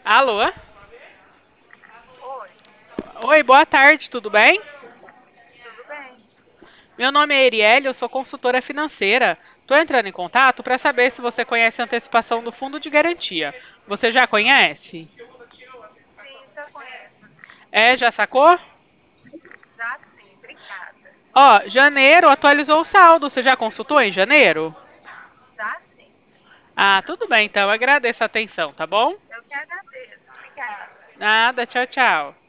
Alô? Oi, Oi, boa tarde, tudo bem? tudo bem? Meu nome é Erielle, eu sou consultora financeira. Estou entrando em contato para saber se você conhece a antecipação do fundo de garantia. Você já conhece? Sim, já conheço. É, já sacou? Já sim, obrigada. Ó, janeiro atualizou o saldo. Você já consultou em janeiro? Já sim. Ah, tudo bem, então. Agradeço a atenção, tá bom? Eu que agradeço. Obrigada. Nada, tchau, tchau.